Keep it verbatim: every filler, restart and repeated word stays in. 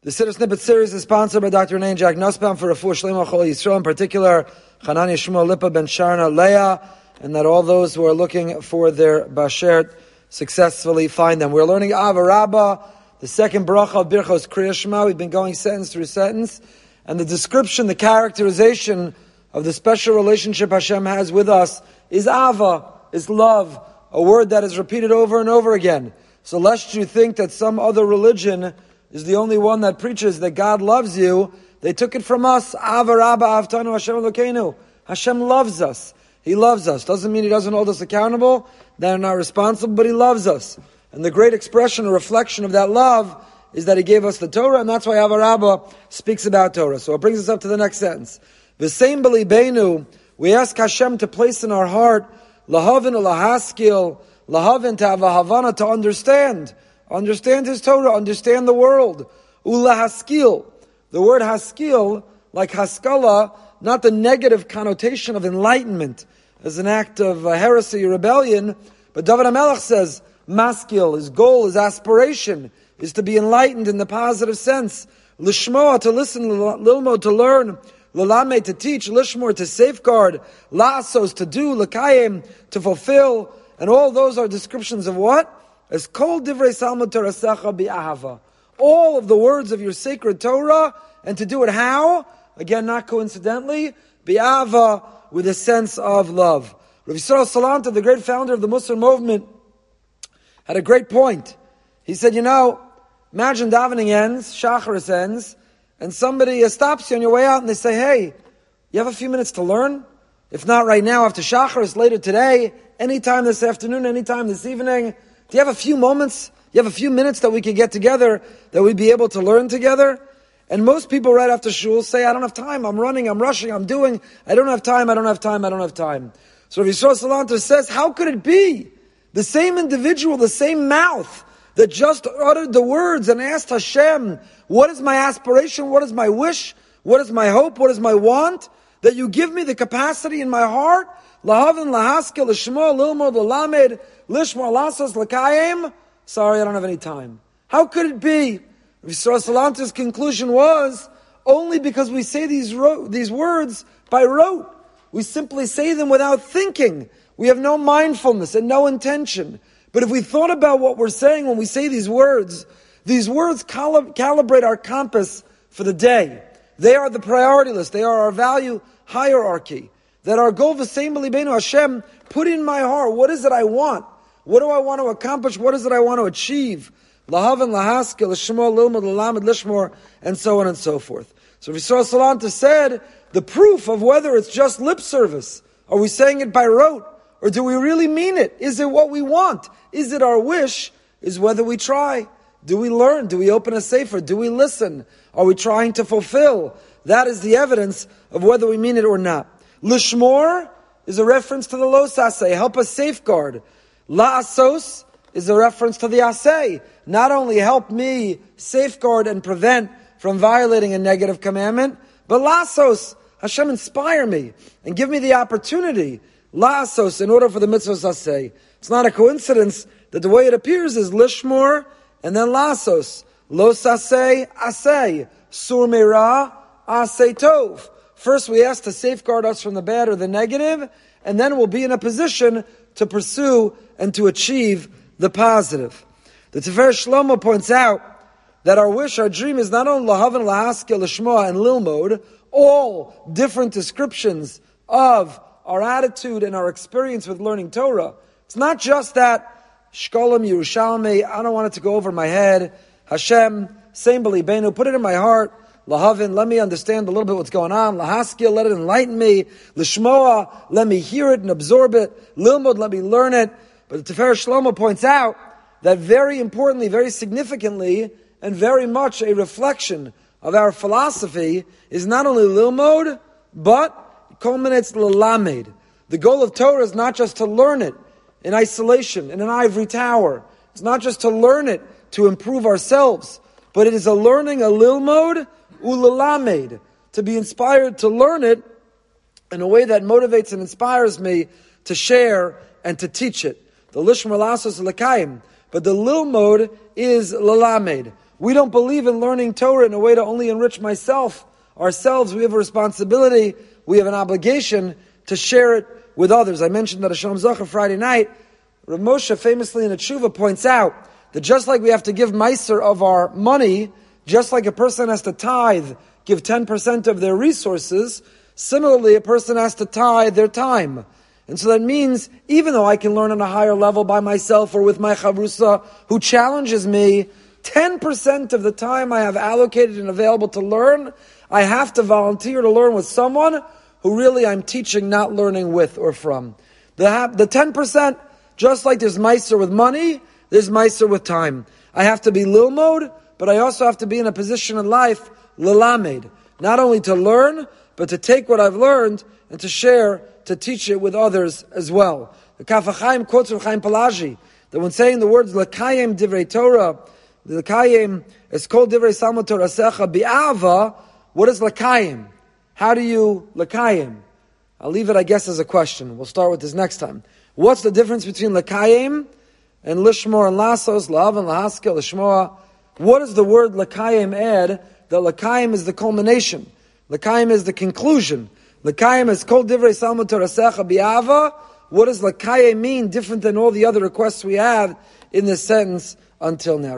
The Siddur Snippet series is sponsored by Doctor Renee and Jack Nussbaum for Refuah Shlema Chol Yisrael, in particular Hanania Shmuel Lipa Ben Sharna Leah, and that all those who are looking for their Bashert successfully find them. We're learning Ava Rabbah, the second bracha of Birchos Kriya Shema. We've been going sentence through sentence, and the description, the characterization of the special relationship Hashem has with us is Ava, is love, a word that is repeated over and over again. So lest you think that some other religion is the only one that preaches that God loves you, they took it from us. Ava Rabbah Avtanu Hashem Elokeinu. Hashem loves us. He loves us. Doesn't mean He doesn't hold us accountable. They're not responsible, but He loves us. And the great expression or reflection of that love is that He gave us the Torah, and that's why Ava Rabbah speaks about Torah. So it brings us up to the next sentence. V'seim b'libeinu, we ask Hashem to place in our heart lahavin ulahaskil, lahavin to have a havana, to understand. Understand His Torah, understand the world. Ulahaskil. The word haskil, like haskala, not the negative connotation of enlightenment as an act of uh, heresy or rebellion, but David HaMelech says, maskil, his goal, his aspiration, is to be enlightened in the positive sense. Lishmoa, to listen, lilmo, to learn, lalame, to teach, lishmor, to safeguard, la'asos, to do, lakayim, to fulfill, and all those are descriptions of what? As kol divrei salmud tarasecha bi'ahava. All of the words of your sacred Torah, and to do it how? Again, not coincidentally, bi'ahava, with a sense of love. Rav Yisrael Salanta, the great founder of the Muslim movement, had a great point. He said, you know, imagine davening ends, shacharis ends, and somebody stops you on your way out and they say, hey, you have a few minutes to learn? If not right now, after shacharis, later today, anytime this afternoon, anytime this evening, do you have a few moments? You have a few minutes that we could get together, that we'd be able to learn together? And most people right after shul say, I don't have time, I'm running, I'm rushing, I'm doing, I don't have time, I don't have time, I don't have time. So Rav Yisrael Salanter says, how could it be? The same individual, the same mouth that just uttered the words and asked Hashem, what is my aspiration, what is my wish, what is my hope, what is my want? That you give me the capacity in my heart, lahavin, lahaskel, lishmo, lilmod, lalamed, lishmo, lasos, lakayim. Sorry, I don't have any time. How could it be? Rav Yisrael Salanter's conclusion was, only because we say these ro- these words by rote. We simply say them without thinking. We have no mindfulness and no intention. But if we thought about what we're saying when we say these words, these words calib- calibrate our compass for the day. They are the priority list. They are our value hierarchy. That our goal, v'seim b'libeinu, Hashem, put in my heart, what is it I want? What do I want to accomplish? What is it I want to achieve? Lahavin, lahaskel, lishmo, lilmud, lalamid, lishmor, and so on and so forth. So Rav Yisrael Salanta said, the proof of whether it's just lip service, are we saying it by rote, or do we really mean it? Is it what we want? Is it our wish? Is whether we try. Do we learn? Do we open a sefer? Do we listen? Are we trying to fulfill? That is the evidence of whether we mean it or not. Lishmor is a reference to the lo saseh, help us safeguard. La'asos is a reference to the aseh. Not only help me safeguard and prevent from violating a negative commandment, but la'asos, Hashem, inspire me and give me the opportunity, la'asos, in order for the mitzvahs aseh. It's not a coincidence that the way it appears is lishmor and then la'asos. Lo saseh, aseh. Sur meira, aseh tov. First we ask to safeguard us from the bad or the negative, and then we'll be in a position to pursue and to achieve the positive. The Tiferes Shlomo points out that our wish, our dream is not only lahavin, lahaskel, lishmoa, and lilmod, all different descriptions of our attitude and our experience with learning Torah. It's not just that, shkolim, Yerushalmi, I don't want it to go over my head, Hashem, seim b'libeinu, put it in my heart, lahavin, let me understand a little bit what's going on, lahaskel, let it enlighten me, lishmoa, let me hear it and absorb it, lilmod, let me learn it. But the Tiferes Shlomo points out that very importantly, very significantly, and very much a reflection of our philosophy is not only lilmod, but it culminates lalamed. The goal of Torah is not just to learn it in isolation, in an ivory tower. It's not just to learn it to improve ourselves, but it is a learning, a lilmod, ulalamed, to be inspired to learn it in a way that motivates and inspires me to share and to teach it. The lishmer lasos l'kayim, but the lilmod is lalamed. we don't believe in learning Torah in a way to only enrich myself, ourselves. We have a responsibility, we have an obligation to share it with others. I mentioned that a Shalom Zachar Friday night, Rav Moshe famously in a tshuva points out that just like we have to give meiser of our money, just like a person has to tithe, give ten percent of their resources, similarly a person has to tithe their time. And so that means, even though I can learn on a higher level by myself or with my chavrusa who challenges me, ten percent of the time I have allocated and available to learn, I have to volunteer to learn with someone who really I'm teaching, not learning with or from. The, the ten percent, just like there's meiser with money, there's meiser with time. I have to be lilmod, but I also have to be in a position in life, lilamed, not only to learn, but to take what I've learned and to share, to teach it with others as well. The Kaf HaChaim quotes from Chaim Pelagi that when saying the words L'kayim Divrei Torah, the L'kayim is called Divrei Salmo Torasecha Bi'ava. What is L'kayim? How do you L'kayim? I'll leave it, I guess, as a question. We'll start with this next time. What's the difference between L'kayim and Lishmor and Lasos, La'av and Lahaska, Lishmoa? What does the word L'kayim add? That L'kayim is the culmination. L'kayim is the conclusion. L'kayim is called Divrei Salmo Torasecha Bi'ava. What does L'kayim mean different than all the other requests we have in this sentence until now?